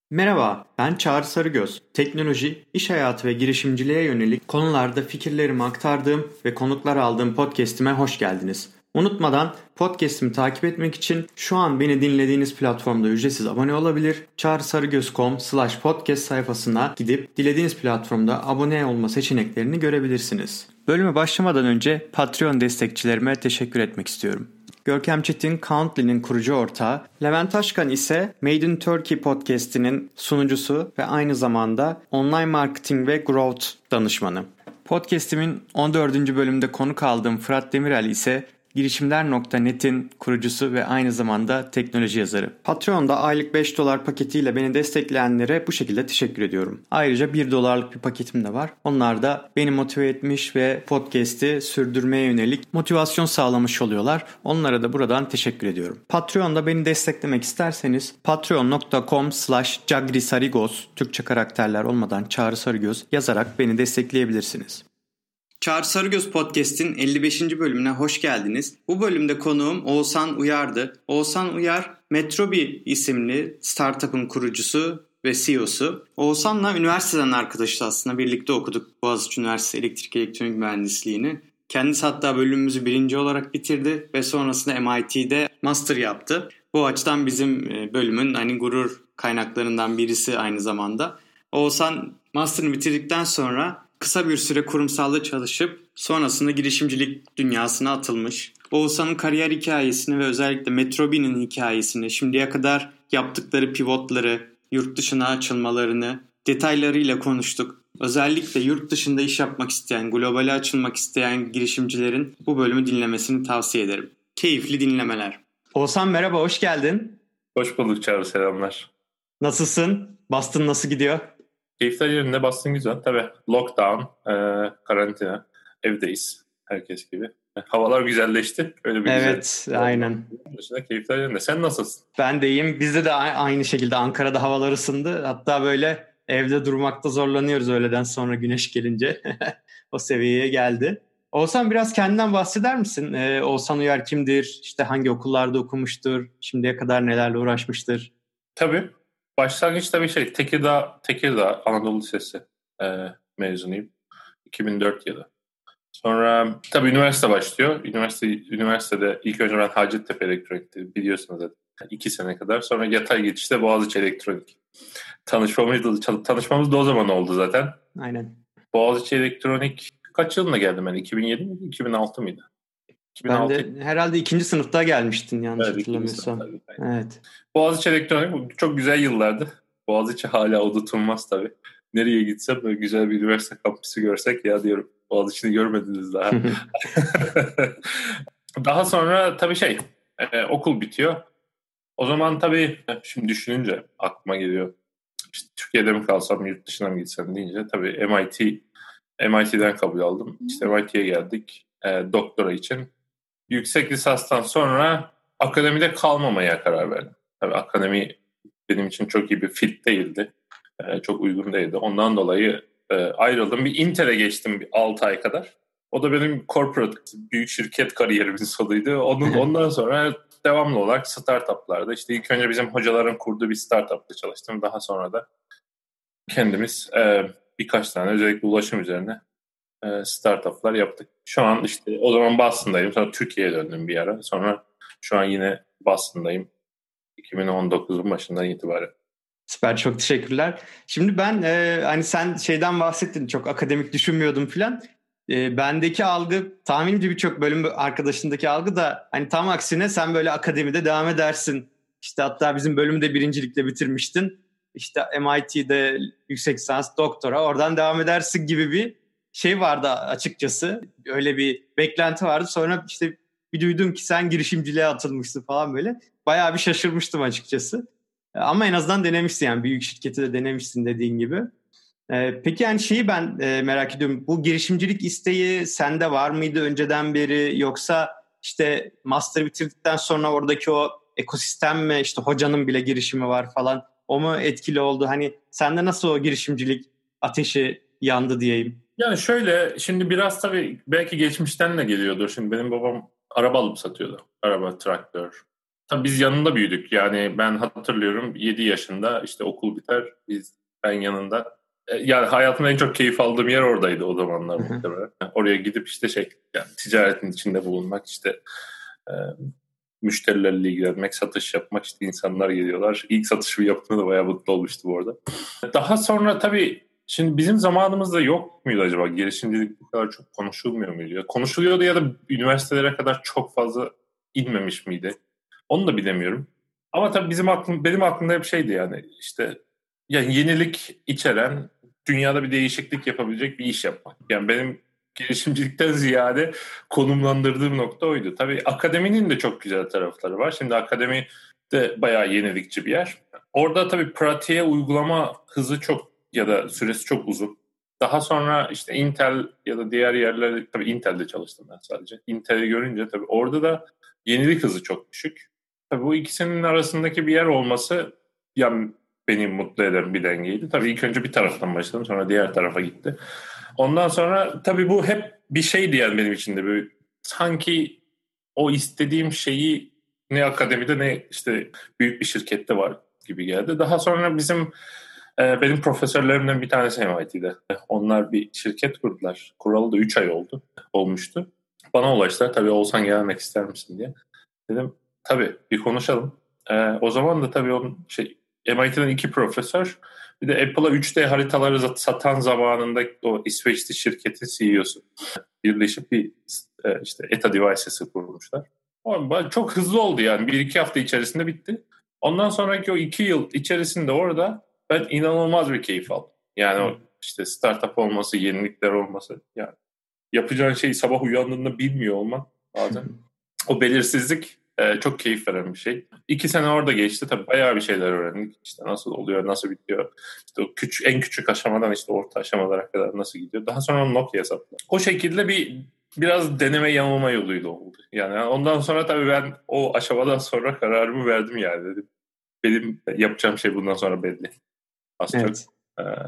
Merhaba, ben Çağrı Sarıgöz. Teknoloji, iş hayatı ve girişimciliğe yönelik konularda fikirlerimi aktardığım ve konuklar aldığım podcast'ime hoş geldiniz. Unutmadan podcast'imi takip etmek için şu an beni dinlediğiniz platformda ücretsiz abone olabilir. çağrısarıgöz.com/podcast sayfasına gidip dilediğiniz platformda abone olma seçeneklerini görebilirsiniz. Bölüme başlamadan önce Patreon destekçilerime teşekkür etmek istiyorum. Görkem Çetin, Countly'nin kurucu ortağı, Levent Taşkan ise Made in Turkey podcast'inin sunucusu ve aynı zamanda online marketing ve growth danışmanı. Podcast'imin 14. bölümünde konuk aldığım Fırat Demirel ise girişimler.net'in kurucusu ve aynı zamanda teknoloji yazarı. Patreon'da aylık $5 paketiyle beni destekleyenlere bu şekilde teşekkür ediyorum. Ayrıca $1'lık bir paketim de var. Onlar da beni motive etmiş ve podcast'i sürdürmeye yönelik motivasyon sağlamış oluyorlar. Onlara da buradan teşekkür ediyorum. Patreon'da beni desteklemek isterseniz patreon.com/cagrisarigos Türkçe karakterler olmadan Çağrı Sarıgöz yazarak beni destekleyebilirsiniz. Çağrı Sarıgöz Podcast'in 55. bölümüne hoş geldiniz. Bu bölümde konuğum Oğuzhan Uyar'dı. Oğuzhan Uyar, Metrobi isimli startup'ın kurucusu ve CEO'su. Oğuzhan'la üniversiteden arkadaşız aslında. Birlikte okuduk Boğaziçi Üniversitesi Elektrik Elektronik Mühendisliğini. Kendisi hatta bölümümüzü birinci olarak bitirdi ve sonrasında MIT'de master yaptı. Bu açıdan bizim bölümün gurur kaynaklarından birisi aynı zamanda. Oğuzhan master'ını bitirdikten sonra kısa bir süre kurumsalda çalışıp sonrasında girişimcilik dünyasına atılmış. Oğuzhan'ın kariyer hikayesini ve özellikle Metrobi'nin hikayesini, şimdiye kadar yaptıkları pivotları, yurt dışına açılmalarını detaylarıyla konuştuk. Özellikle yurt dışında iş yapmak isteyen, globale açılmak isteyen girişimcilerin bu bölümü dinlemesini tavsiye ederim. Keyifli dinlemeler. Oğuzhan merhaba, hoş geldin. Hoş bulduk Çağrı, selamlar. Nasılsın? Boston nasıl gidiyor? Keyifler yerinde, Boston güzel. Tabii lockdown, karantina, evdeyiz herkes gibi. Havalar güzelleşti. Öyle bir evet, güzel. Aynen. Keyifler yerinde. Sen nasılsın? Ben de iyiyim. Bizde de aynı şekilde Ankara'da havalar ısındı. Hatta böyle evde durmakta zorlanıyoruz öğleden sonra güneş gelince. O seviyeye geldi. Oğuzhan biraz kendinden bahseder misin? Oğuzhan Uyar kimdir? İşte hangi okullarda okumuştur? Şimdiye kadar nelerle uğraşmıştır? Tabii. Başlangıçta bir Tekirdağ Anadolu Lisesi mezunuyum. 2004 yılı. Sonra tabii üniversite başlıyor. Üniversitede ilk önce ben Hacettepe Elektronik'ti, biliyorsunuz zaten. 2 sene kadar. Sonra yatay geçişte Boğaziçi Elektronik. Tanışmamız da o zaman oldu zaten. Aynen. Boğaziçi Elektronik kaç yılında geldim ben? 2007 miydi? 2006 mıydı? 2006. Ben de herhalde 2. sınıfta gelmiştin yanlış hatırlamıyorsam. Evet. Boğaziçi Elektronik çok güzel yıllardı. Boğaziçi hala unutulmaz tabii. Nereye gitsem böyle güzel bir üniversite kampüsü görsek ya diyorum. Boğaziçi'ni görmediniz daha. Daha sonra tabii okul bitiyor. O zaman tabii şimdi düşününce aklıma geliyor. İşte Türkiye'de mi kalsam, yurt dışına mı gitsem deyince tabii MIT'den kabul aldım. İşte MIT'ye geldik doktora için. Yüksek lisanstan sonra akademide kalmamaya karar verdim. Tabii akademi benim için çok iyi bir fit değildi. Çok uygun değildi. Ondan dolayı ayrıldım. Bir Intel'e geçtim 6 ay kadar. O da benim corporate, büyük şirket kariyerimin sonuydu. Ondan sonra devamlı olarak startuplarda, işte ilk önce bizim hocaların kurduğu bir startupta çalıştım. Daha sonra da kendimiz birkaç tane özellikle ulaşım üzerine startuplar yaptık. Şu an işte o zaman Boston'dayım. Sonra Türkiye'ye döndüm bir ara. Sonra şu an yine Boston'dayım. 2019'un başından itibaren. Süper, çok teşekkürler. Şimdi ben hani sen şeyden bahsettin, çok akademik düşünmüyordum falan. Bendeki algı, tahminimce birçok bölüm arkadaşındaki algı da hani tam aksine sen böyle akademide devam edersin. İşte hatta bizim bölümü de birincilikle bitirmiştin. İşte MIT'de yüksek lisans, doktora, oradan devam edersin gibi bir şey vardı açıkçası. Öyle bir beklenti vardı. Sonra işte bir duydum ki sen girişimciliğe atılmışsın falan böyle. Bayağı bir şaşırmıştım açıkçası. Ama en azından denemişsin, yani büyük şirketi de denemişsin dediğin gibi. Peki yani şeyi ben merak ediyorum. Bu girişimcilik isteği sende var mıydı önceden beri, yoksa işte master bitirdikten sonra oradaki o ekosistem mi, işte hocanın bile girişimi var falan, o mu etkili oldu? Hani sende nasıl o girişimcilik ateşi yandı diyeyim? Yani şöyle, şimdi biraz tabii belki geçmişten de geliyordur. Şimdi benim babam araba alıp satıyordu. Araba, traktör. Tabii biz yanında büyüdük. Yani ben hatırlıyorum 7 yaşında işte okul biter. Ben yanında. Yani hayatımda en çok keyif aldığım yer oradaydı o zamanlar muhtemelen. Oraya gidip işte yani ticaretin içinde bulunmak, işte e, müşterilerle ilgilenmek, satış yapmak, işte insanlar geliyorlar. İlk satışımı yaptığımda da bayağı mutlu olmuştum orada. Daha sonra tabii şimdi bizim zamanımızda yok muydu acaba? Girişimcilik bu kadar çok konuşulmuyor muydu? Ya konuşuluyordu ya da üniversitelere kadar çok fazla inmemiş miydi? Onu da bilemiyorum. Ama tabii benim aklımda hep şeydi, yani işte yani yenilik içeren, dünyada bir değişiklik yapabilecek bir iş yapmak. Yani benim girişimcilikten ziyade konumlandırdığım nokta oydu. Tabii akademinin de çok güzel tarafları var. Şimdi akademi de bayağı yenilikçi bir yer. Orada tabii pratiğe uygulama hızı çok ya da süresi çok uzun. Daha sonra işte Intel ya da diğer yerlerde, tabii Intel'de çalıştım ben sadece. Intel'i görünce tabii orada da yenilik hızı çok düşük. Tabii bu ikisinin arasındaki bir yer olması yani beni mutlu eden bir dengeydi. Tabii ilk önce bir taraftan başladım, sonra diğer tarafa gitti. Ondan sonra tabii bu hep bir şeydi yani benim için de, böyle sanki o istediğim şeyi ne akademide ne işte büyük bir şirkette var gibi geldi. Daha sonra benim profesörlerimden bir tanesi MIT'de. Onlar bir şirket kurdular. Kuralı da 3 ay olmuştu. Bana ulaştılar. Tabii Oğuzhan gelmek ister misin diye. Dedim tabii bir konuşalım. O zaman da tabii MIT'den 2 profesör, bir de Apple'a 3D haritaları satan zamanında o İsveçli şirketin CEO'su birleşip bir işte ETA Devices'ı kurmuşlar. Çok hızlı oldu yani. 1-2 hafta içerisinde bitti. Ondan sonraki o 2 yıl içerisinde orada ben inanılmaz bir keyif aldım. Yani o işte startup olması, yenilikler olması. Yani yapacağın şeyi sabah uyandığında bilmiyor olman bazen. O belirsizlik çok keyif veren bir şey. 2 sene orada geçti. Tabii bayağı bir şeyler öğrendik. İşte nasıl oluyor, nasıl bitiyor. İşte o en küçük aşamadan işte orta aşamalara kadar nasıl gidiyor. Daha sonra Nokia sattılar. O şekilde biraz deneme yanılma yoluyla oldu. Yani ondan sonra tabii ben o aşamadan sonra kararımı verdim yani, dedim. Benim yapacağım şey bundan sonra belli. Az çok. Evet.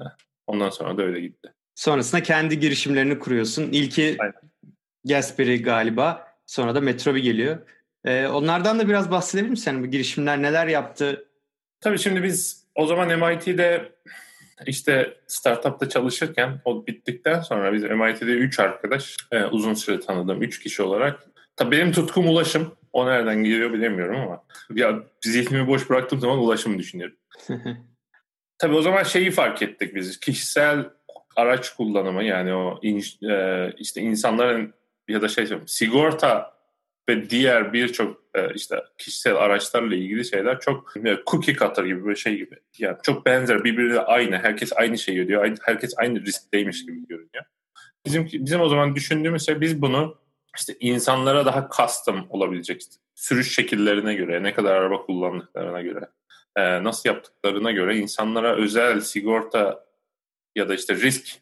Ondan sonra da öyle gitti. Sonrasında kendi girişimlerini kuruyorsun. İlki Aynen. Gatsby galiba. Sonra da Metrobi geliyor. Onlardan da biraz bahsedebilir misin? Yani bu girişimler neler yaptı? Tabii şimdi biz o zaman MIT'de işte startupta çalışırken, o bittikten sonra biz MIT'de 3 arkadaş, uzun süre tanıdığım 3 kişi olarak. Tabii benim tutkum ulaşım. O nereden geliyor bilemiyorum ama ya zihnimi boş bıraktığım zaman ulaşım düşünüyorum. Tabii o zaman şeyi fark ettik biz. Kişisel araç kullanımı, yani işte insanların ya da sigorta ve diğer birçok işte kişisel araçlarla ilgili şeyler çok cookie cutter gibi, bir şey gibi. Yani çok benzer, birbiriyle aynı. Herkes aynı şeyi ödüyor. Herkes aynı riskteymiş gibi görünüyor. Bizim o zaman düşündüğümüz şey, biz bunu işte insanlara daha custom olabilecek, işte sürüş şekillerine göre, ne kadar araba kullandıklarına göre, nasıl yaptıklarına göre insanlara özel sigorta ya da işte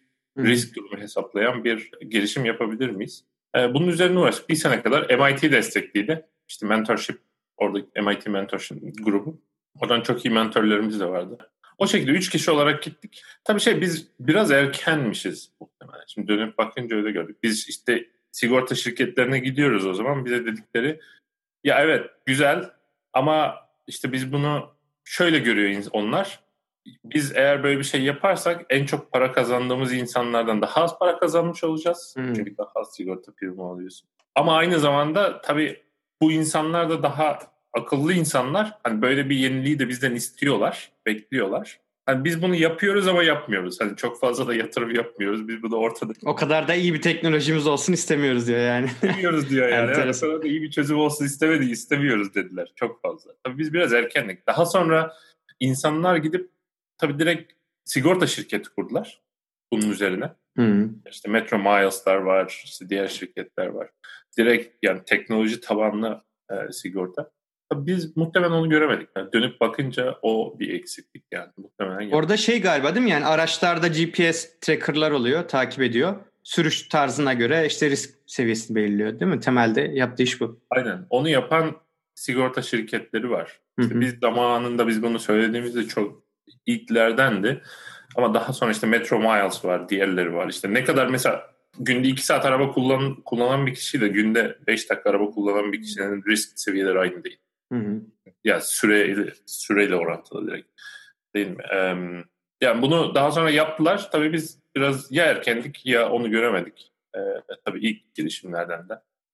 risk durumu hesaplayan bir girişim yapabilir miyiz? Bunun üzerine uğraştık. Bir sene kadar MIT destekliydi. İşte mentorship, orada MIT mentorship grubu. Oradan çok iyi mentorlarımız da vardı. O şekilde 3 kişi olarak gittik. Tabii biz biraz erkenmişiz muhtemelen. Şimdi dönüp bakınca öyle gördük. Biz işte sigorta şirketlerine gidiyoruz o zaman. Bize dedikleri, ya evet güzel ama işte biz bunu şöyle görüyor onlar. Biz eğer böyle bir şey yaparsak en çok para kazandığımız insanlardan daha az para kazanmış olacağız. Çünkü daha az sigorta primi alıyorsun. Ama aynı zamanda tabii bu insanlar da daha akıllı insanlar. Hani böyle bir yeniliği de bizden istiyorlar, bekliyorlar. Hani biz bunu yapıyoruz ama yapmıyoruz. Hani çok fazla da yatırım yapmıyoruz. Biz bunu ortada... O kadar da iyi bir teknolojimiz olsun istemiyoruz diyor yani. İstemiyoruz diyor yani. Evet, o kadar da iyi bir çözüm olsun istemiyoruz dediler. Çok fazla. Tabii biz biraz erkendik. Daha sonra insanlar gidip tabii direkt sigorta şirketi kurdular bunun üzerine. İşte Metro Miles'lar var, işte diğer şirketler var. Direkt yani teknoloji tabanlı sigorta. Tabii biz muhtemelen onu göremedik. Yani dönüp bakınca o bir eksiklik yani. Muhtemelen orada galiba değil mi? Yani araçlarda GPS tracker'lar oluyor, takip ediyor. Sürüş tarzına göre işte risk seviyesini belirliyor değil mi? Temelde yaptığı iş bu. Aynen. Onu yapan sigorta şirketleri var. İşte biz zamanında bunu söylediğimizde çok ilklerdendi. Ama daha sonra işte Metro Miles var, diğerleri var. İşte ne kadar mesela günde 2 saat araba kullanan bir kişiyle günde 5 dakika araba kullanan bir kişinin risk seviyeleri aynı değil. Hı hı. Yani süreyle orantılı direkt. Değil mi? Yani bunu daha sonra yaptılar. Tabii biz biraz ya erkendik ya onu göremedik. Tabii ilk girişimlerden de.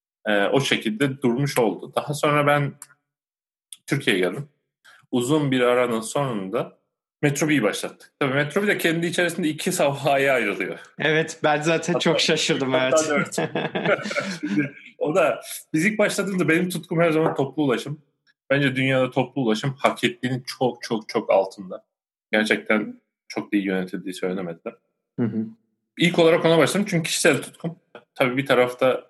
O şekilde durmuş oldu. Daha sonra ben Türkiye'ye geldim. Uzun bir aranın sonunda Metrobi'yi başlattık. Tabii Metrobi de kendi içerisinde 2 safhaya ayrılıyor. Evet, ben zaten çok şaşırdım. Hatta Evet. 4. Şimdi o da biz ilk başladığımda benim tutkum her zaman toplu ulaşım. Bence dünyada toplu ulaşım hak ettiğinin çok çok çok altında. Gerçekten çok da iyi yönetildiği söylenemediler. Hı hı. İlk olarak ona başladım çünkü kişisel tutkum. Tabii bir tarafta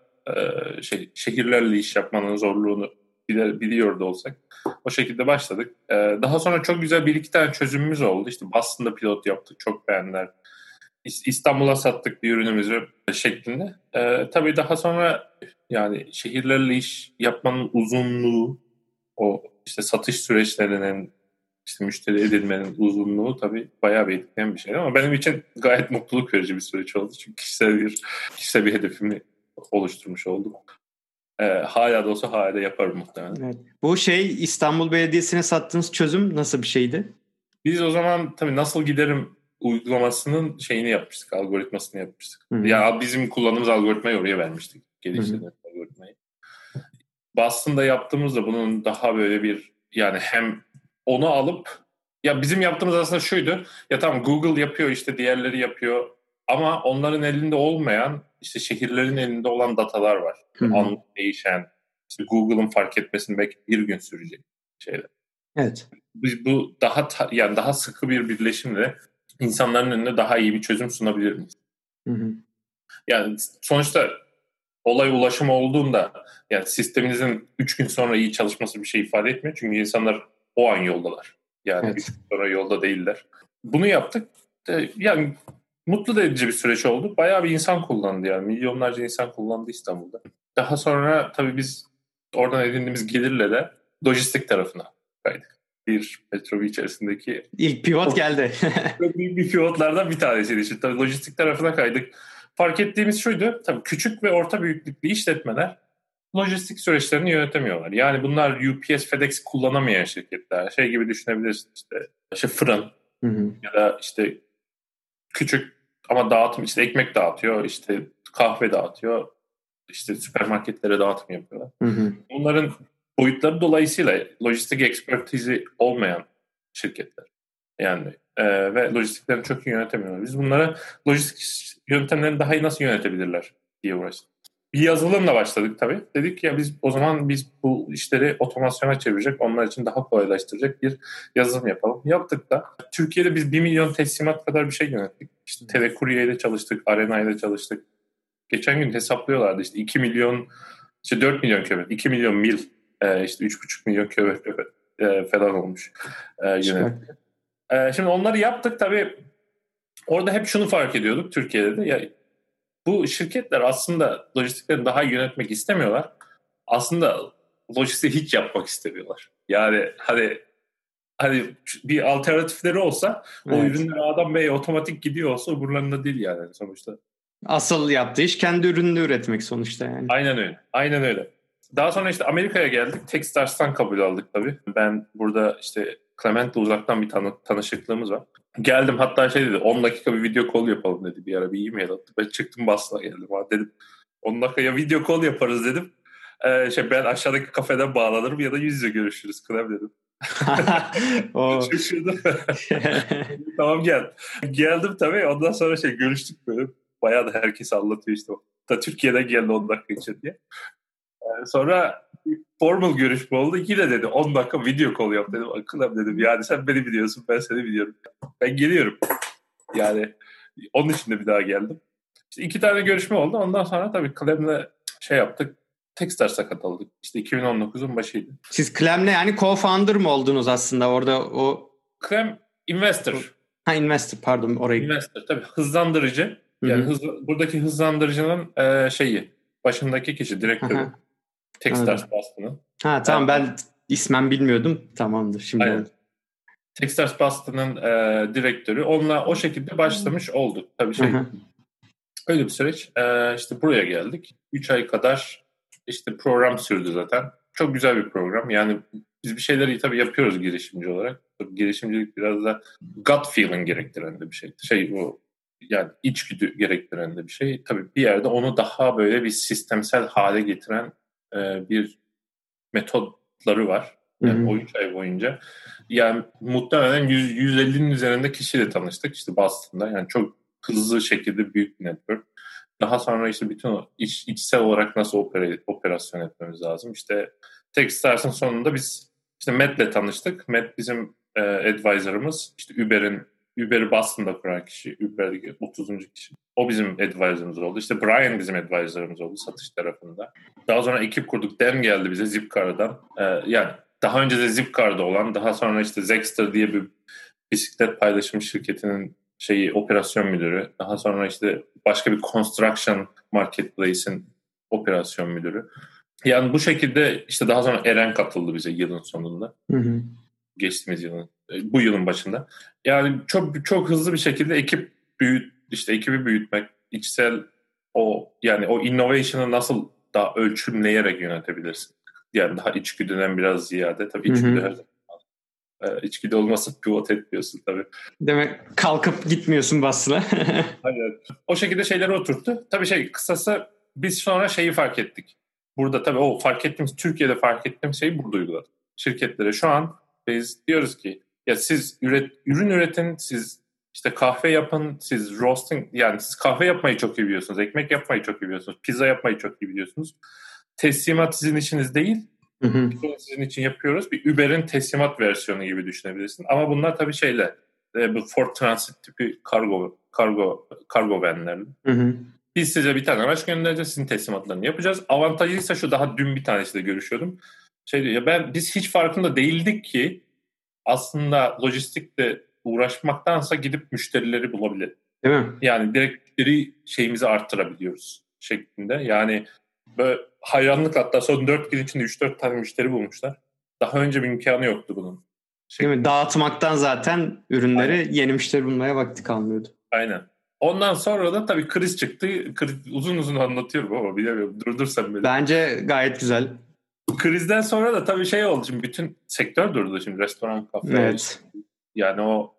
şehirlerle iş yapmanın zorluğunu biliyor da olsak o şekilde başladık. Daha sonra çok güzel bir iki tane çözümümüz oldu. İşte Boston'da pilot yaptık, çok beğendiler. İstanbul'a sattık bir ürünümüzü şeklinde. Tabii daha sonra yani şehirlerle iş yapmanın uzunluğu, o işte satış süreçlerinin, işte müşteri edinmenin uzunluğu tabii bayağı bir etkileyen bir şey. Ama benim için gayet mutluluk verici bir süreç oldu. Çünkü kişisel bir hedefimi oluşturmuş oldum. Hala da olsa hala da yaparım muhtemelen. Evet. Bu İstanbul Belediyesi'ne sattığınız çözüm nasıl bir şeydi? Biz o zaman tabii nasıl giderim uygulamasının şeyini yapmıştık, algoritmasını yapmıştık. Hı-hı. Ya bizim kullandığımız algoritmayı oraya vermiştik. Hı-hı. Geliştirdiğimiz algoritmayı. Boston'da yaptığımızda bunun daha böyle bir, yani hem onu alıp, ya bizim yaptığımız aslında şuydu. Ya tamam, Google yapıyor, işte diğerleri yapıyor. Ama onların elinde olmayan, işte şehirlerin elinde olan datalar var. Anlık değişen, işte Google'ın fark etmesini belki bir gün sürecek şeyler. Evet. Biz bu yani daha sıkı bir birleşimle insanların önüne daha iyi bir çözüm sunabilir miyiz? Hı hı. Yani sonuçta olay ulaşım olduğunda, yani sisteminizin 3 gün sonra iyi çalışması bir şey ifade etmiyor. Çünkü insanlar o an yoldalar. Yani 3 Evet. gün sonra yolda değiller. Bunu yaptık. Yani mutlu edici bir süreç oldu. Bayağı bir insan kullandı yani. Milyonlarca insan kullandı İstanbul'da. Daha sonra tabii biz oradan edindiğimiz gelirle de lojistik tarafına kaydık. Bir Metrobi içerisindeki İlk pivot geldi. çok büyük bir pivotlardan bir tanesiydi. İşte tabii lojistik tarafına kaydık. Fark ettiğimiz şuydu. Tabii küçük ve orta büyüklüklü işletmeler lojistik süreçlerini yönetemiyorlar. Yani bunlar UPS, FedEx kullanamayan şirketler. Şey gibi düşünebilirsin, işte fırın ya da işte küçük ama dağıtım, işte ekmek dağıtıyor, işte kahve dağıtıyor, işte süpermarketlere dağıtım yapıyorlar. Bunların boyutları dolayısıyla lojistik ekspertizi olmayan şirketler. Yani ve lojistiklerini çok iyi yönetemiyorlar. Biz bunlara lojistik yöntemlerini daha iyi nasıl yönetebilirler diye uğraştık. Bir yazılımla başladık tabii. Dedik ya biz o zaman bu işleri otomasyona çevirecek, onlar için daha kolaylaştıracak bir yazılım yapalım. Yaptık da Türkiye'de biz 1 milyon teslimat kadar bir şey yönettik. İşte Telekurye ile çalıştık, Arena ile çalıştık. Geçen gün hesaplıyorlardı, işte 2 milyon, işte 4 milyon kilometre, 2 milyon mil, işte 3,5 milyon kilometre falan olmuş yönetim. Şimdi onları yaptık tabii. Orada hep şunu fark ediyorduk Türkiye'de de. Ya, bu şirketler aslında lojistiklerini daha iyi yönetmek istemiyorlar. Aslında lojistiği hiç yapmak istemiyorlar. Yani hani bir alternatifleri olsa, o Evet. ürünler A'dan B'ye otomatik gidiyor olsa umurlarında değil yani sonuçta. Asıl yaptığı iş kendi ürününü üretmek sonuçta yani. Aynen öyle. Aynen öyle. Daha sonra işte Amerika'ya geldik. Techstars'tan kabul aldık tabii. Ben burada işte Clement'le uzaktan bir tanışıklığımız var. Geldim, hatta şey dedi, 10 dakika bir video call yapalım dedi, bir ara bir e-mail attı. Ben çıktım Boston'a geldim. Dedim 10 dakikaya video call yaparız dedim. Ben aşağıdaki kafeden bağlanırım ya da yüz yüze görüşürüz Clem dedim. O. Şaşırdım. Tamam gel. Geldim tabii, ondan sonra görüştük böyle. Bayağı da herkes anlatıyor işte. Da Türkiye'den geldi 10 dakika için diye. Sonra formal görüşme oldu. Yine dedi 10 dakika video call yap dedim. Akılım dedim. Yani sen beni biliyorsun, ben seni biliyorum. Ben geliyorum. Yani onun için de bir daha geldim. İşte 2 tane görüşme oldu. Ondan sonra tabii Clem'le yaptık. Techstars'a katıldık. İşte 2019'un başıydı. Siz Clem'le yani co-founder mı oldunuz aslında orada o? Clem investor. Investor, pardon, orayı. Investor tabii, hızlandırıcı. Yani buradaki hızlandırıcının başındaki kişi, direktörü. Techstars Boston'ın. Tamam, ben ismen bilmiyordum. Tamamdır şimdi. Aynen. Techstars Boston'ın direktörü. Onunla o şekilde başlamış olduk. Tabii öyle bir süreç. İşte buraya geldik. 3 ay kadar işte program sürdü zaten. Çok güzel bir program. Yani biz bir şeyleri tabii yapıyoruz girişimci olarak. Tabii girişimcilik biraz da gut feeling gerektiren de bir şey. O yani içgüdü gerektiren de bir şey. Tabii bir yerde onu daha böyle bir sistemsel hale getiren bir metotları var. Yani o 3 ay boyunca. Yani muhtemelen 150'nin üzerinde kişiyle tanıştık işte Boston'da. Yani çok hızlı şekilde büyük bir network. Daha sonra işte bütün o içsel olarak nasıl operasyon etmemiz lazım. İşte Techstars'ın sonunda biz işte Matt'le tanıştık. Matt bizim advisor'ımız. İşte Uber'i Boston'da kuran kişi. Uber'deki 30. kişi. O bizim advisor'ımız oldu. İşte Brian bizim advisor'ımız oldu satış tarafında. Daha sonra ekip kurduk. Dan geldi bize Zipcar'dan. Yani daha önce de Zipcar'da olan, daha sonra işte Zexter diye bir bisiklet paylaşım şirketinin operasyon müdürü. Daha sonra işte başka bir construction marketplace'in operasyon müdürü. Yani bu şekilde işte daha sonra Eren katıldı bize yılın sonunda. Geçtiğimiz yılın, bu yılın başında. Yani çok çok hızlı bir şekilde ekibi büyütmek, içsel yani o innovation'ı nasıl daha ölçümleyerek yönetebilirsin. Yani daha içgüdüden biraz ziyade. Tabii içgüdü her zaman. İçgüdü olmasa pivot etmiyorsun tabii. Demek kalkıp gitmiyorsun Boston'a. Aynen. O şekilde şeyleri oturttu. Tabii kısası biz sonra fark ettik. Burada tabii Türkiye'de fark ettiğim şeyi burada uyguladık. Şirketlere şu an biz diyoruz ki ya siz ürün üretin, siz işte kahve yapın, siz roasting, yani siz kahve yapmayı çok iyi biliyorsunuz, ekmek yapmayı çok iyi biliyorsunuz, pizza yapmayı çok iyi biliyorsunuz. Teslimat sizin işiniz değil. Sizin için yapıyoruz. Bir Uber'in teslimat versiyonu gibi düşünebilirsin. Ama bunlar tabii bu Ford Transit tipi kargo vanlerle. Biz size bir tane araç göndereceğiz. Sizin teslimatlarını yapacağız. Avantajıysa şu, daha dün bir tanesiyle görüşüyordum. Biz hiç farkında değildik ki aslında lojistikle uğraşmaktansa gidip müşterileri bulabiliriz. Değil mi? Yani direkt müşteri şeyimizi arttırabiliyoruz şeklinde. Yani böyle hayranlık, hatta son 4 gün içinde 3-4 tane müşteri bulmuşlar. Daha önce bir imkanı yoktu bunun. Değil mi? Dağıtmaktan zaten ürünleri Aynen. Yeni müşteri bulmaya vakti kalmıyordu. Aynen. Ondan sonra da tabii kriz çıktı. Uzun uzun anlatıyorum ama bilemiyorum. Durdursam beni. Bence gayet güzel. Krizden sonra da tabii oldu. Şimdi bütün sektör durdu. Şimdi restoran, kafe. Evet. Yani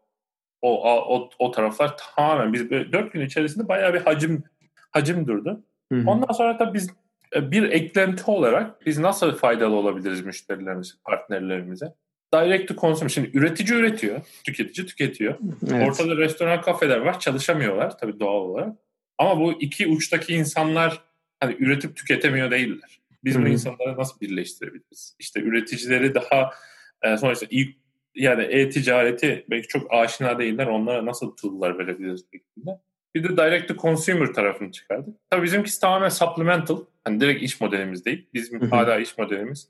o taraflar tamamen, biz 4 gün içerisinde bayağı bir hacim durdu. Ondan sonra tabii biz bir eklenti olarak biz nasıl faydalı olabiliriz müşterilerimize, partnerlerimize? Direct to consumer. Şimdi üretici üretiyor, tüketici tüketiyor. Evet. Ortada restoran, kafeler var, çalışamıyorlar tabii doğal olarak. Ama bu iki uçtaki insanlar hani üretip tüketemiyor değiller. Biz bu insanları nasıl birleştirebiliriz? İşte üreticileri daha sonuçta yani e-ticareti belki çok aşina değiller. Onlara nasıl tool'lar verebiliriz şeklinde. Bir de direct to consumer tarafını çıkardık. Tabii bizimkisi tamamen supplemental. Hani direkt iş modelimiz değil. Bizim hala iş modelimiz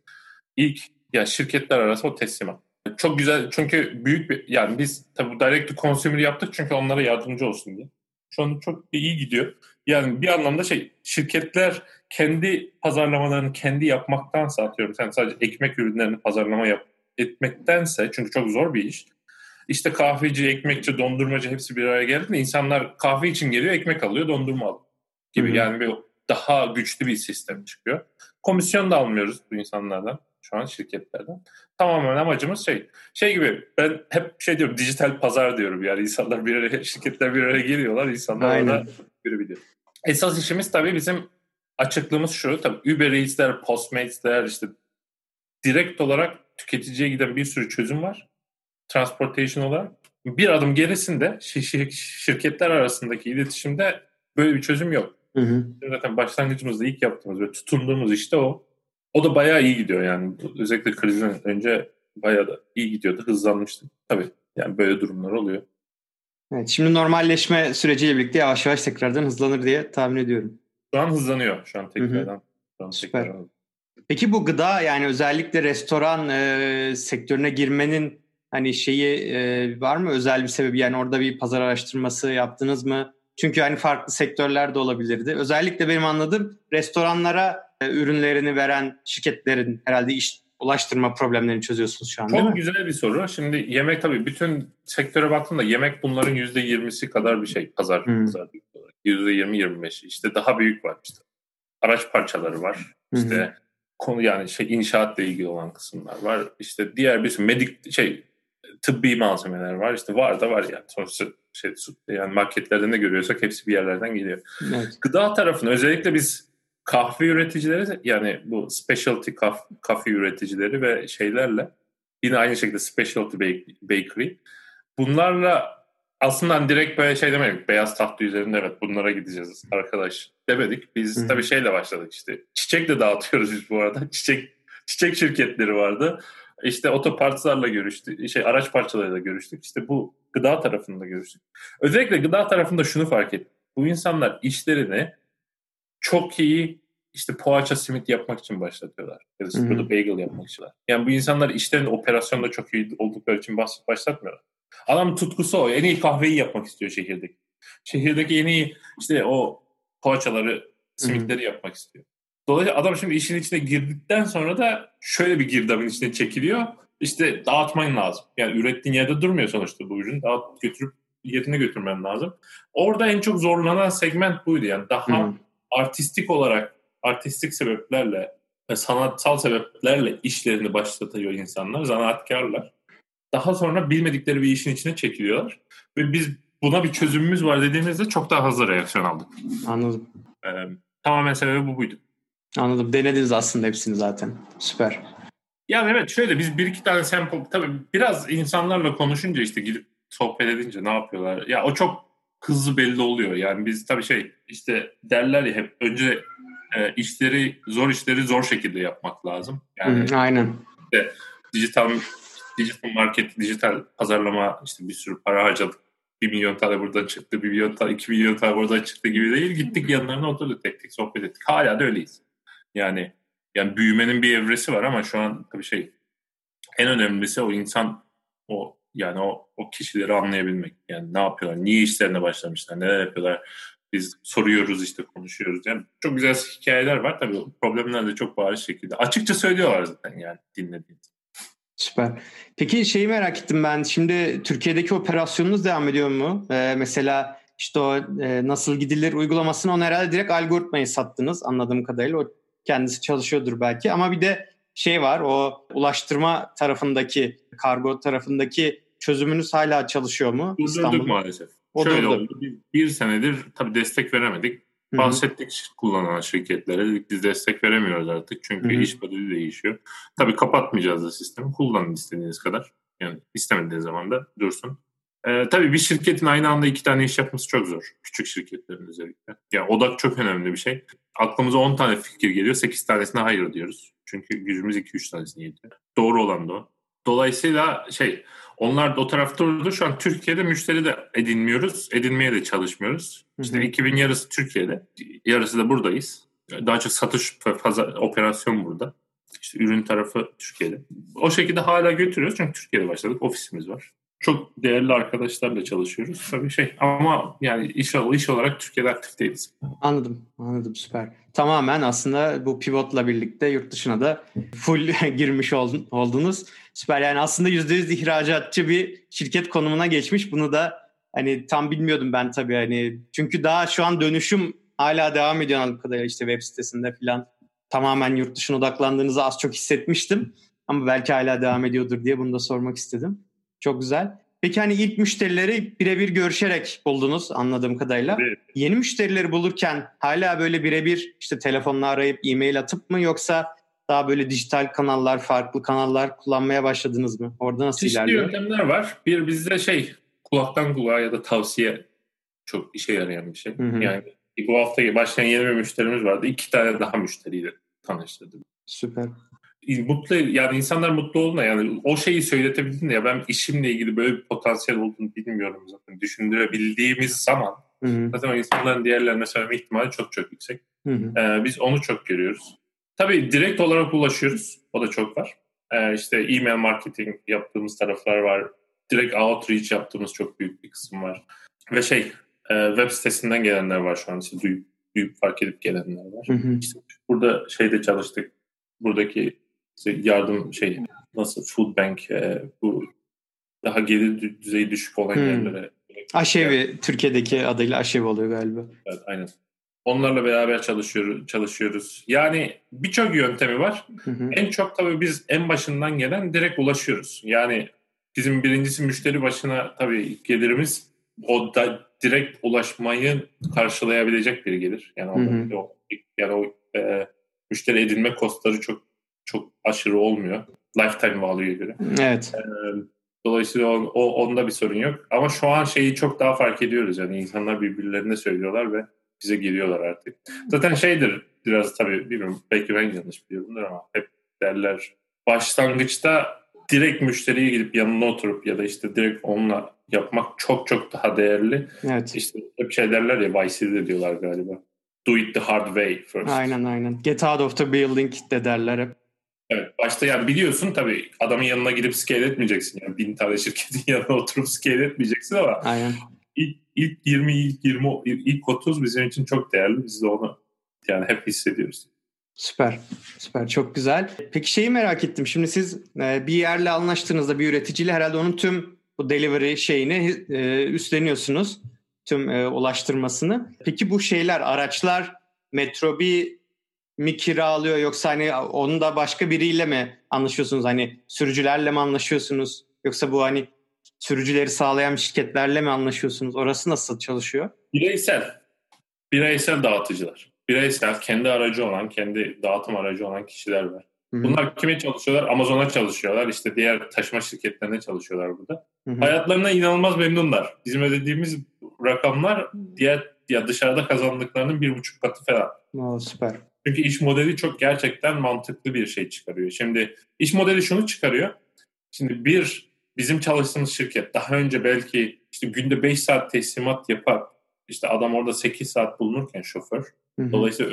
şirketler arası o teslimat. Çok güzel, çünkü yani biz tabii direct to consumer yaptık çünkü onlara yardımcı olsun diye. Şu anda çok iyi gidiyor. Yani bir anlamda şirketler kendi pazarlamalarını kendi yapmaktansa, atıyorum sen sadece ekmek ürünlerini pazarlama etmektense, çünkü çok zor bir iş. İşte kahveci, ekmekçi, dondurmacı hepsi bir araya geldiğinde insanlar kahve için geliyor, ekmek alıyor, dondurma alıyor gibi. Yani bir daha güçlü bir sistem çıkıyor. Komisyon da almıyoruz bu insanlardan, şu an şirketlerden. Tamamen amacımız gibi, ben hep diyorum, dijital pazar diyorum. Yani insanlar bir araya, şirketler bir araya geliyorlar, insanlar orada görebiliyor. Esas işimiz tabii bizim açıklığımız şu, tabii Uber Eats'ler, Postmates'ler, işte direkt olarak tüketiciye giden bir sürü çözüm var. Transportation olarak. Bir adım gerisinde şirketler arasındaki iletişimde böyle bir çözüm yok. Zaten başlangıcımızda ilk yaptığımız ve tutunduğumuz işte o. O da bayağı iyi gidiyor yani. Özellikle krizden önce bayağı da iyi gidiyordu. Hızlanmıştı. Tabii yani böyle durumlar oluyor. Evet, şimdi normalleşme süreciyle birlikte yavaş yavaş tekrardan hızlanır diye tahmin ediyorum. Şu an hızlanıyor. Şu an tekrardan. Süper. Peki bu gıda, yani özellikle restoran sektörüne girmenin hani var mı, özel bir sebebi? Yani orada bir pazar araştırması yaptınız mı? Çünkü hani farklı sektörler de olabilirdi. Özellikle benim anladığım, restoranlara ürünlerini veren şirketlerin herhalde ulaştırma problemlerini çözüyorsunuz şu an, değil mi? Çok güzel bir soru. Şimdi yemek, tabii bütün sektöre baktığımda yemek bunların %20'si kadar bir şey. Pazar büyük olarak. %20-25'i. İşte daha büyük var işte. Araç parçaları var. İşte konu yani inşaatla ilgili olan kısımlar var. İşte diğer bir sürü tıbbi malzemeler var. İşte var da var yani. Sonuçta yani marketlerde ne görüyorsak hepsi bir yerlerden geliyor. Evet. Gıda tarafını özellikle biz kahve üreticileri, yani bu specialty kahve üreticileri ve şeylerle, yine aynı şekilde specialty bakery, bunlarla aslında direkt böyle demedik. Beyaz tahta üzerinde evet bunlara gideceğiz arkadaş demedik. Biz tabii şeyle başladık işte. Çiçek de dağıtıyoruz biz bu arada. Çiçek şirketleri vardı. İşte otopartslarla görüştük. Araç parçalarıyla görüştük. İşte bu gıda tarafında görüştük. Özellikle gıda tarafında şunu fark ettim. Bu insanlar işlerini çok iyi işte poğaça simit yapmak için başlatıyorlar. Ya da burada bagel yapmak için. Yani bu insanlar işlerini operasyonda çok iyi oldukları için başlatmıyorlar. Adam tutkusu o. En iyi kahveyi yapmak istiyor şehirdeki. Şehirdeki en iyi işte o poğaçaları, simitleri yapmak istiyor. Dolayısıyla adam şimdi işin içine girdikten sonra da şöyle bir girdabın içine çekiliyor. İşte dağıtman lazım. Yani ürettiğin yerde durmuyor sonuçta bu ürün. Götürüp yerine götürmen lazım. Orada en çok zorlanan segment buydu. Yani daha artistik sebeplerle ve sanatsal sebeplerle işlerini başlatıyor insanlar, zanaatkarlar. Daha sonra bilmedikleri bir işin içine çekiliyorlar. Ve biz buna bir çözümümüz var dediğimizde çok daha hızlı reaksiyon aldık. Anladım. Tamamen sebebi bu buydu. Anladım. Denediniz aslında hepsini zaten. Süper. Yani evet, şöyle biz bir iki tane sample, tabii biraz insanlarla konuşunca, işte gidip sohbet edince ne yapıyorlar. Ya o çok hızlı belli oluyor. Yani biz tabii işte derler ya hep, önce zor işleri zor şekilde yapmak lazım. Yani aynen. işte dijital market, dijital pazarlama, işte bir sürü para harcadık. 1 milyon tane buradan çıktı, 1 milyon tane, 2 milyon tane buradan çıktı gibi değil. Gittik yanlarına oturduk, tek sohbet ettik. Hala da öyleyiz. Yani büyümenin bir evresi var ama şu an tabii en önemlisi o insan, o kişileri anlayabilmek. Yani ne yapıyorlar, niye işlerine başlamışlar, neler yapıyorlar. Biz soruyoruz, işte konuşuyoruz. Yani çok güzel hikayeler var tabii. Problemler de çok bariz şekilde. Açıkça söylüyorlar zaten yani dinlediğiniz. Süper. Peki şeyi merak ettim ben. Şimdi Türkiye'deki operasyonunuz devam ediyor mu? Mesela işte o nasıl gidilir uygulamasını, onu herhalde direkt algoritmayı sattınız anladığım kadarıyla. O kendisi çalışıyordur belki ama bir de şey var, o ulaştırma tarafındaki, kargo tarafındaki çözümünüz hala çalışıyor mu? Durdurduk maalesef. Şöyle oldu. Bir senedir tabii destek veremedik. Bahsettik kullanan şirketlere. Dedik biz destek veremiyoruz artık. Çünkü iş modeli değişiyor. Tabii kapatmayacağız da sistemi. Kullanın istediğiniz kadar. Yani istemediğiniz zaman da dursun. Tabii bir şirketin aynı anda 2 tane iş yapması çok zor. Küçük şirketlerin özellikle. Yani odak çok önemli bir şey. Aklımıza 10 tane fikir geliyor. 8 tanesine hayır diyoruz. Çünkü gücümüz 2-3 tanesini yetiyor. Doğru olan da o. Dolayısıyla onlar da o tarafta durdu. Şu an Türkiye'de müşteri de edinmiyoruz. Edinmeye de çalışmıyoruz. İşte ekibin yarısı Türkiye'de. Yarısı da buradayız. Daha çok satış ve operasyon burada. İşte ürün tarafı Türkiye'de. O şekilde hala götürüyoruz. Çünkü Türkiye'de başladık. Ofisimiz var. Çok değerli arkadaşlarla çalışıyoruz. Tabii ama yani iş olarak Türkiye'de aktif değiliz. Anladım, süper. Tamamen aslında bu pivotla birlikte yurt dışına da full girmiş oldunuz. Süper, yani aslında %100 ihracatçı bir şirket konumuna geçmiş. Bunu da hani tam bilmiyordum ben tabii, hani çünkü daha şu an dönüşüm hala devam ediyor anladığım kadarıyla, işte web sitesinde falan tamamen yurt dışına odaklandığınızı az çok hissetmiştim. Ama belki hala devam ediyordur diye bunu da sormak istedim. Çok güzel. Peki hani ilk müşterileri birebir görüşerek buldunuz anladığım kadarıyla. Evet. Yeni müşterileri bulurken hala böyle birebir işte telefonla arayıp e-mail atıp mı, yoksa daha böyle dijital kanallar, farklı kanallar kullanmaya başladınız mı? Orada nasıl ilerliyor? Çeşitli yöntemler var. Bir bizde kulaktan kulağa ya da tavsiye çok işe yarayan bir şey. Yani bu hafta başlayan yeni bir müşterimiz vardı. 2 tane daha müşteriyle tanıştırdım. Süper. Yani insanlar mutlu olduğunda, yani o şeyi söyletebildiğinde, ya ben işimle ilgili böyle bir potansiyel olduğunu bilmiyorum zaten, düşündürebildiğimiz zaman zaten o insanların diğerlerine söyleme ihtimali çok çok yüksek. Biz onu çok görüyoruz. Tabii direkt olarak ulaşıyoruz. O da çok var. İşte e-mail marketing yaptığımız taraflar var. Direkt outreach yaptığımız çok büyük bir kısım var. Ve web sitesinden gelenler var şu an. İşte duyup fark edip gelenler var. İşte burada çalıştık. Buradaki yardım nasıl food bank, bu daha gelir düzeyi düşük olan yerlere. Aşevi, Türkiye'deki adıyla Aşevi oluyor galiba. Evet, aynen. Onlarla beraber çalışıyoruz. Yani birçok yöntemi var. Hı hı. En çok tabii biz en başından gelen direkt ulaşıyoruz. Yani bizim birincisi müşteri başına tabii ilk gelirimiz o da direkt ulaşmayı karşılayabilecek bir gelir. Yani Hı hı. müşteri edinme kostları çok çok aşırı olmuyor. Lifetime value'ya göre. Evet. Dolayısıyla onda bir sorun yok. Ama şu an şeyi çok daha fark ediyoruz. Yani insanlar birbirlerine söylüyorlar ve bize geliyorlar artık. Zaten şeydir biraz tabii bilmiyorum belki ben yanlış biliyorumdur ama hep derler başlangıçta direkt müşteriye gidip yanına oturup ya da işte direkt onunla yapmak çok çok daha değerli. Evet. İşte hep şey derler ya Vice City'de diyorlar galiba. Do it the hard way first. Aynen. Get out of the building de derler hep. Evet, başta yani biliyorsun tabii adamın yanına gidip scale etmeyeceksin. Yani 1000 tane şirketin yanına oturup scale etmeyeceksin ama Aynen. ilk 20, ilk 30 bizim için çok değerli. Biz de onu yani hep hissediyoruz. Süper. Çok güzel. Peki şeyi merak ettim. Şimdi siz bir yerle anlaştığınızda bir üreticiyle herhalde onun tüm bu delivery şeyini üstleniyorsunuz. Tüm ulaştırmasını. Peki bu şeyler, araçlar Metrobi mi kiralıyor yoksa hani onu da başka biriyle mi anlaşıyorsunuz? Hani sürücülerle mi anlaşıyorsunuz? Yoksa bu hani sürücüleri sağlayan şirketlerle mi anlaşıyorsunuz? Orası nasıl çalışıyor? Bireysel dağıtıcılar. Bireysel kendi aracı olan, kendi dağıtım aracı olan kişiler var. Hı-hı. Bunlar kime çalışıyorlar? Amazon'a çalışıyorlar. İşte diğer taşıma şirketlerine çalışıyorlar burada. Hı-hı. Hayatlarına inanılmaz memnunlar. Bizim ödediğimiz rakamlar ya dışarıda kazandıklarının 1,5 katı falan. Oo, süper. Çünkü iş modeli çok gerçekten mantıklı bir şey çıkarıyor. Şimdi iş modeli şunu çıkarıyor. Şimdi bizim çalıştığımız şirket daha önce belki işte günde 5 saat teslimat yapar. İşte adam orada 8 saat bulunurken şoför. Hı-hı. Dolayısıyla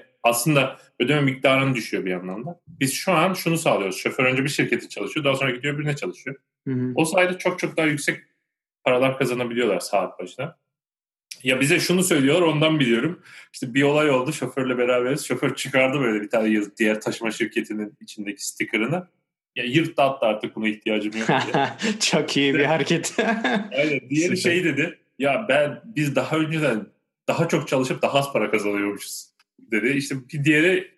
ödeme miktarını düşüyor bir yandan da. Biz şu an şunu sağlıyoruz. Şoför önce bir şirkete çalışıyor. Daha sonra gidiyor birine çalışıyor. Hı-hı. O sayede çok çok daha yüksek paralar kazanabiliyorlar saat başına. Ya bize şunu söylüyorlar ondan biliyorum. İşte bir olay oldu şoförle beraberiz. Şoför çıkardı böyle bir tane diğer taşıma şirketinin içindeki sticker'ını. Ya yırttı attı artık buna ihtiyacım yok diye. Çok iyi bir hareket. Aynen. Diğeri şey dedi. Ya biz daha önceden daha çok çalışıp daha az para kazanıyormuşuz dedi. İşte bir diğeri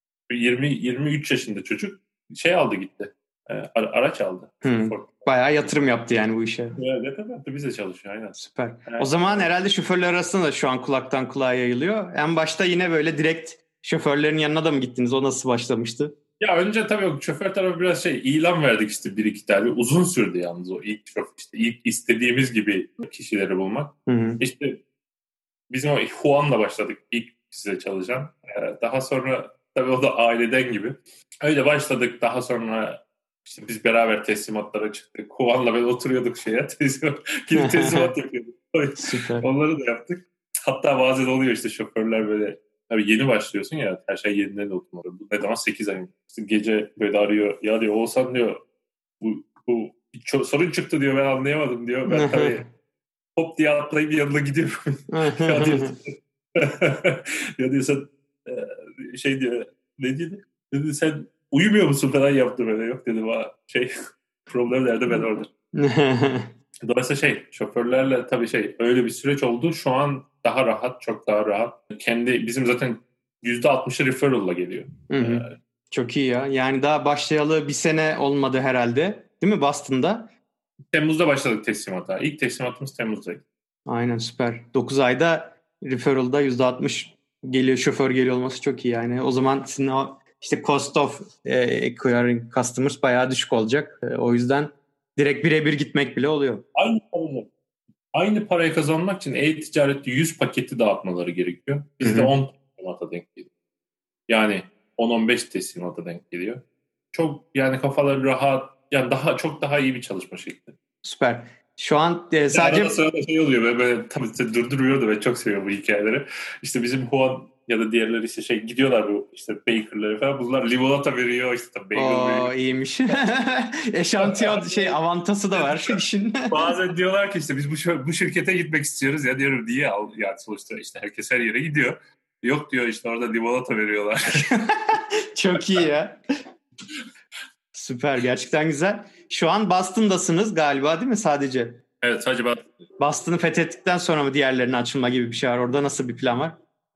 23 yaşında çocuk aldı gitti. Araç aldı. Bayağı yatırım yaptı yani bu işe. Evet, bize çalışıyor aynen. Süper. O zaman herhalde şoförler arasında da şu an kulaktan kulağa yayılıyor. En başta yine böyle direkt şoförlerin yanına da mı gittiniz? O nasıl başlamıştı? Ya önce tabii şoför tarafı biraz ilan verdik işte bir iki tane. Uzun sürdü yalnız o ilk istediğimiz gibi kişileri bulmak. Hı-hı. İşte bizim o Juan'la başladık ilk size çalışan. Daha sonra tabii o da aileden gibi. Öyle başladık. Daha sonra işte biz beraber teslimatlara çıktık. Juan'la ben oturuyorduk teslimat yapıyorduk. Süper. Onları da yaptık. Hatta bazen oluyor işte şoförler böyle tabii yeni başlıyorsun ya her şey yeniden oturmalı. Bu ne zaman 8 ay. İşte gece böyle arıyor. Ya diyor Oğuzhan diyor bu sorun çıktı diyor ben anlayamadım diyor. Ben tabii hop diye atlayıp yanına gidiyorum. ya diyor sen diyor ne dedi? Dedi sen uyumuyor musun falan yaptı böyle. Yok dedim problem nerede ben orada. Dolayısıyla şoförlerle tabii öyle bir süreç oldu. Şu an daha rahat, çok daha rahat. Bizim zaten %60'ı referral'la geliyor. Çok iyi ya. Yani daha başlayalı bir sene olmadı herhalde. Değil mi Boston'da? Temmuz'da başladık teslimata. İlk teslimatımız Temmuz'daydı. Aynen süper. 9 ayda referral'da %60 geliyor, şoför geliyor olması çok iyi yani. O zaman sizin o işte cost of acquiring customers bayağı düşük olacak. O yüzden direkt birebir gitmek bile oluyor. Aynı parayı kazanmak için e-ticarette 100 paketi dağıtmaları gerekiyor. Bizde 10 teslimata denk geliyor. Yani 10-15 teslimata denk geliyor. Çok yani kafaları rahat. Yani çok daha iyi bir çalışma şekli. Süper. Şu an sadece... Arada sırada oluyor. Böyle tabii durduruyor da ben çok seviyorum bu hikayeleri. İşte bizim Juan ya da diğerleri işte gidiyorlar bu işte baker'ları falan. Bunlar limonata veriyor işte tabii bagel veriyor. İyiymiş. Eşantiyon avantası da var işin. Bazen diyorlar ki işte biz bu şirkete gitmek istiyoruz ya diyorum niye al yani sonuçta işte herkes her yere gidiyor. Yok diyor işte orada limonata veriyorlar. Çok iyi ya. Süper gerçekten güzel. Şu an Boston'dasınız galiba değil mi sadece? Evet sadece Boston'ı fethettikten sonra mı diğerlerine açılma gibi bir şey var? Orada nasıl bir plan var?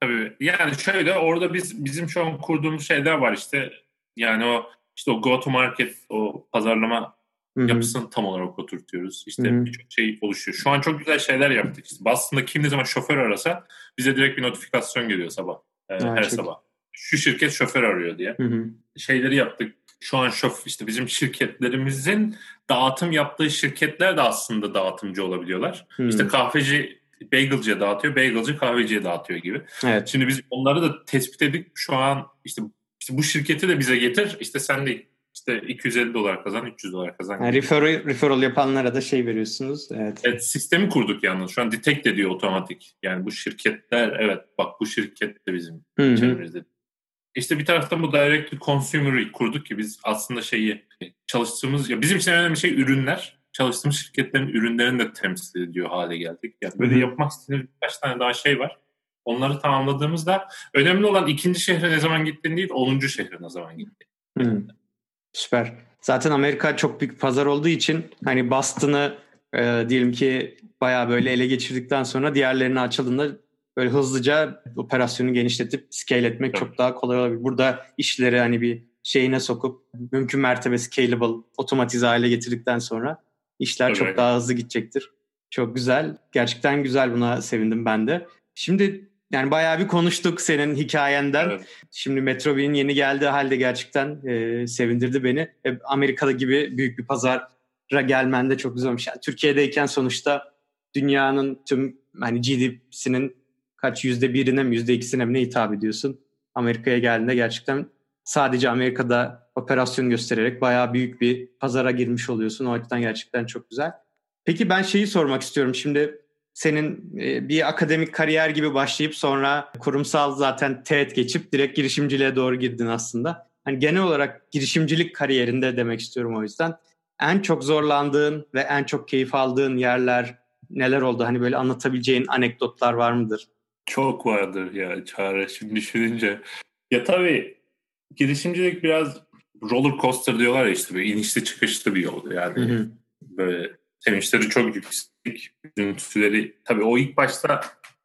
Tabii. Yani şöyle orada bizim şu an kurduğumuz şeyler var işte. Yani o go to market, o pazarlama Hı. yapısını tam olarak oturtuyoruz. Hı İşte hı. birçok şey oluşuyor. Şu an çok güzel şeyler yaptık. İşte Boston'da kim ne zaman şoför arasa bize direkt bir notifikasyon geliyor sabah. Ha, Her çok. sabah. Şu şirket şoför arıyor diye. Hı hı. Şeyleri yaptık. Şu an işte bizim şirketlerimizin dağıtım yaptığı şirketler de aslında dağıtımcı olabiliyorlar. İşte Hı. kahveci bagelciye dağıtıyor, bagelci kahveciye dağıtıyor gibi. Evet. Şimdi biz onları da tespit edip şu an işte bu şirketi de bize getir. İşte sen de işte $250 kazan, $300 kazan Yani gibi. referral yapanlara da şey veriyorsunuz. Evet. Evet, sistemi kurduk yalnız. Şu an detect ediyor otomatik. Yani bu şirketler, evet bak bu şirket de bizim Hı hı. içerimizde. İşte bir taraftan bu direct to consumer'ı kurduk ki biz aslında çalıştığımız, ya bizim için en önemli şey ürünler. Çalıştığımız şirketlerin ürünlerini de temsil ediyor hale geldik. Yani Hı böyle hı. yapmak istediğimiz birkaç tane daha şey var. Onları tamamladığımızda önemli olan ikinci şehre ne zaman gittiğin değil, 10. şehre ne zaman gittiğin. Hı. Süper. Zaten Amerika çok büyük pazar olduğu için hani Boston'ı diyelim ki bayağı böyle ele geçirdikten sonra diğerlerine açıldığında böyle hızlıca operasyonu genişletip scale etmek Tabii, çok daha kolay olabilir. Burada işleri hani bir şeyine sokup mümkün mertebe scalable, otomatize hale getirdikten sonra işler tabii çok aynen. daha hızlı gidecektir. Çok güzel. Gerçekten güzel, buna sevindim ben de. Şimdi yani bayağı bir konuştuk senin hikayenden. Evet. Şimdi Metrobi'nin yeni geldiği halde gerçekten sevindirdi beni. Amerika'da gibi büyük bir pazara gelmen de çok güzel olmuş. Yani Türkiye'deyken sonuçta dünyanın tüm hani GDP'sinin kaç %1'ine mi %2'sine mi ne hitap ediyorsun? Amerika'ya geldiğinde gerçekten sadece Amerika'da operasyon göstererek bayağı büyük bir pazara girmiş oluyorsun. O açıdan gerçekten çok güzel. Peki ben şeyi sormak istiyorum. Şimdi senin bir akademik kariyer gibi başlayıp sonra kurumsal zaten TED geçip direkt girişimciliğe doğru girdin aslında. Hani genel olarak girişimcilik kariyerinde demek istiyorum o yüzden. En çok zorlandığın ve en çok keyif aldığın yerler neler oldu? Hani böyle anlatabileceğin anekdotlar var mıdır? Çok vardır ya Çağrı şimdi düşününce. Ya tabii girişimcilik biraz roller coaster diyorlar ya, işte böyle inişli çıkışlı bir yol. Hı Yani hı. böyle sevinçleri çok yüksek, üzüntüleri tabii o ilk başta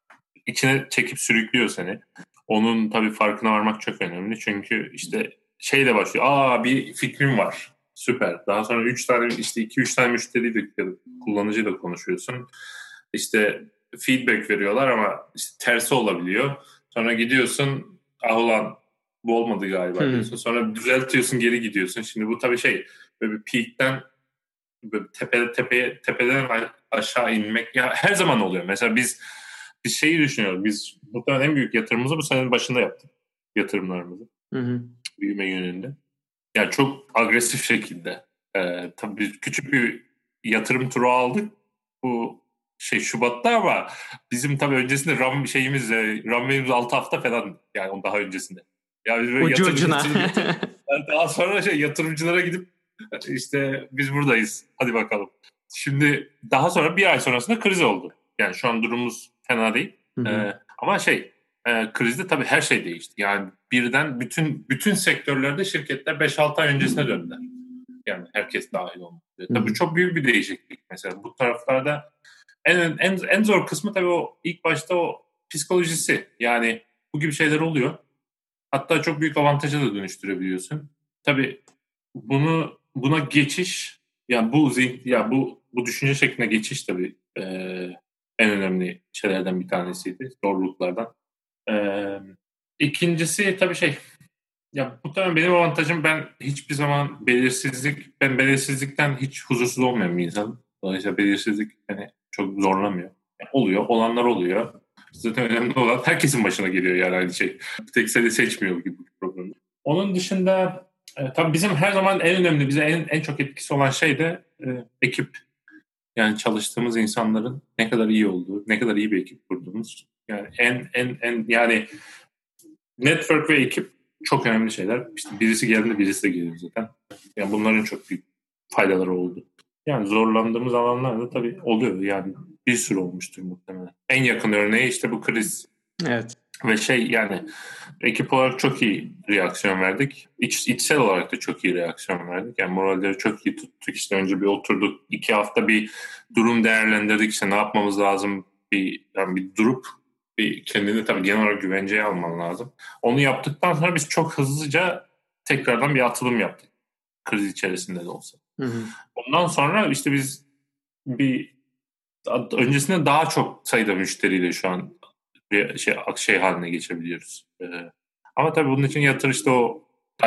içine çekip sürüklüyor seni. Onun tabii farkına varmak çok önemli. Çünkü işte şeyle başlıyor. Bir fikrim var. Süper. Daha sonra 3 tane işte 2-3 tane müşteriyle, kullanıcıyla konuşuyorsun. İşte feedback veriyorlar ama işte tersi olabiliyor. Sonra gidiyorsun, ulan bu olmadı Hı galiba hı. diyorsun. Sonra düzeltiyorsun, geri gidiyorsun. Şimdi bu tabii böyle bir peak'ten böyle tepeden aşağı inmek ya her zaman oluyor. Mesela biz şeyi düşünüyoruz. Biz muhtemelen en büyük yatırımımızı bu senenin başında yaptık. Yatırımlarımızı. Hı hı. Büyüme yönünde. Yani çok agresif şekilde. Tabii biz küçük bir yatırım turu aldık. Bu Şubat'ta ama bizim tabii öncesinde runway'imiz 6 hafta falan, yani onun daha öncesinde. Yani biz böyle Ucu ucuna. yani daha sonra yatırımcılara gidip işte biz buradayız, hadi bakalım. Şimdi daha sonra bir ay sonrasında kriz oldu. Yani şu an durumumuz fena değil. Hı hı. Ama krizde tabii her şey değişti. Yani birden bütün sektörlerde şirketler 5-6 ay öncesine döndüler. Yani herkes dahil olmak üzere. Hı Tabii hı. çok büyük bir değişiklik mesela. Bu taraflarda en zor kısmı tabii o ilk başta o psikolojisi. Yani bu gibi şeyler oluyor. Hatta çok büyük avantaja da dönüştürebiliyorsun. Tabii buna geçiş, yani bu düşünce şekline geçiş tabii en önemli şeylerden bir tanesiydi. Zorluklardan. Ee, ikincisi tabii ya muhtemelen benim avantajım, ben belirsizlikten hiç huzursuz olmayan bir insanım. Dolayısıyla belirsizlik beni çok zorlamıyor. Yani oluyor, olanlar oluyor. Zaten önemli olan herkesin başına geliyor yani aynı şey. Bir tek seni seçmiyor gibi bir problem. Onun dışında tabii bizim her zaman en önemli, bize en çok etkisi olan şey de ekip. Yani çalıştığımız insanların ne kadar iyi olduğu, ne kadar iyi bir ekip kurduğumuz. Yani yani network ve ekip çok önemli şeyler. İşte birisi geldiğinde birisi de geliyor zaten. Yani bunların çok büyük faydaları oldu. Yani zorlandığımız alanlar da tabii oluyor. Yani bir sürü olmuştur muhtemelen. En yakın örneği işte bu kriz. Evet. Ve yani ekip olarak çok iyi reaksiyon verdik. İçsel olarak da çok iyi reaksiyon verdik. Yani moralleri çok iyi tuttuk. İşte önce bir oturduk. 2 hafta bir durum değerlendirdik. İşte ne yapmamız lazım? Bir durup bir kendini tabii genel olarak güvenceye alman lazım. Onu yaptıktan sonra biz çok hızlıca tekrardan bir atılım yaptık. Kriz içerisinde de olsa. Hı hı. Ondan sonra işte biz öncesinde daha çok sayıda müşteriyle şu an bir şey haline geçebiliyoruz. Ama tabii bunun için yatırışta o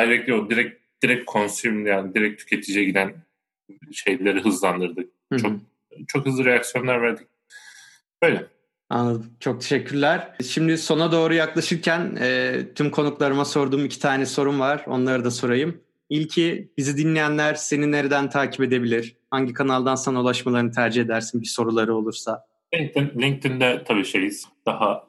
direkt consume, yani direkt tüketiciye giden şeyleri hızlandırdık. Hı hı. Çok hızlı reaksiyonlar verdik. Böyle. Anladım. Çok teşekkürler. Şimdi sona doğru yaklaşırken tüm konuklarıma sorduğum 2 tane sorum var. Onları da sorayım. İlki, bizi dinleyenler seni nereden takip edebilir? Hangi kanaldan sana ulaşmalarını tercih edersin bir soruları olursa? LinkedIn'de tabii şeyiz. Daha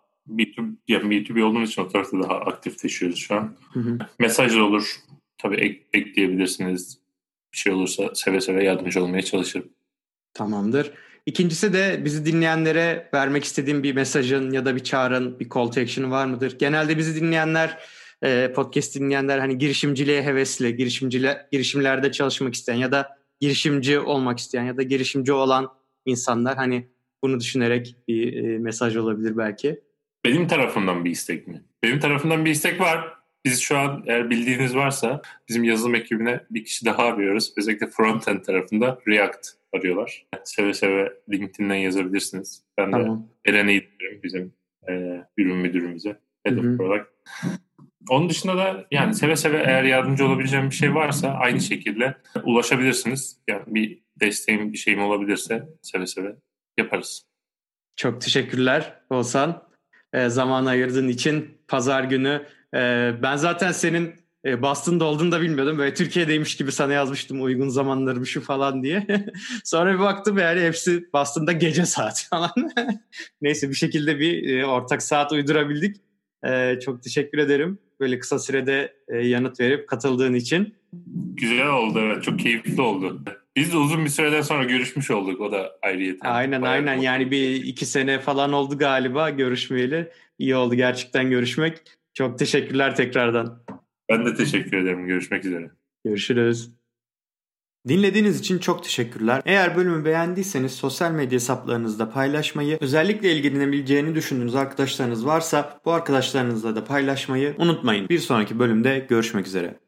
B2B olduğumuz için o tarafta daha aktifleşiyoruz şu an. Hı hı. Mesaj olur. Tabii ekleyebilirsiniz. Bir şey olursa seve seve yardımcı olmaya çalışırım. Tamamdır. İkincisi de bizi dinleyenlere vermek istediğim bir mesajın ya da bir çağrın, bir call to action var mıdır? Genelde bizi dinleyenler, podcast dinleyenler hani girişimciliğe hevesli, girişimlerde çalışmak isteyen ya da girişimci olmak isteyen ya da girişimci olan insanlar, hani bunu düşünerek bir mesaj olabilir belki. Benim tarafımdan bir istek mi? Benim tarafımdan bir istek var. Biz şu an, eğer bildiğiniz varsa, bizim yazılım ekibine bir kişi daha arıyoruz. Özellikle frontend tarafında React arıyorlar. Seve seve LinkedIn'den yazabilirsiniz. Ben Tamam. de Eren'i diyorum bizim ürün müdürümüze. Head of Product. Onun dışında da yani seve seve eğer yardımcı olabileceğim bir şey varsa aynı şekilde ulaşabilirsiniz. Yani bir desteğim, bir şeyim olabilirse seve seve yaparız. Çok teşekkürler Oğuzhan. Zaman ayırdığın için pazar günü. Ben zaten senin Boston'da olduğunu da bilmiyordum. Böyle Türkiye'deymiş gibi sana yazmıştım, uygun zamanlarım şu falan diye. Sonra bir baktım yani hepsi Boston'da gece saati falan. Neyse, bir şekilde bir ortak saat uydurabildik. Çok teşekkür ederim. Böyle kısa sürede yanıt verip katıldığın için. Güzel oldu, evet. Çok keyifli oldu. Biz de uzun bir süreden sonra görüşmüş olduk. O da ayrıyeten. Aynen. Yani bir 2 sene falan oldu galiba görüşmeyeli. İyi oldu gerçekten görüşmek. Çok teşekkürler tekrardan. Ben de teşekkür ederim. Görüşmek üzere. Görüşürüz. Dinlediğiniz için çok teşekkürler. Eğer bölümü beğendiyseniz sosyal medya hesaplarınızda paylaşmayı, özellikle ilgilenebileceğini düşündüğünüz arkadaşlarınız varsa bu arkadaşlarınızla da paylaşmayı unutmayın. Bir sonraki bölümde görüşmek üzere.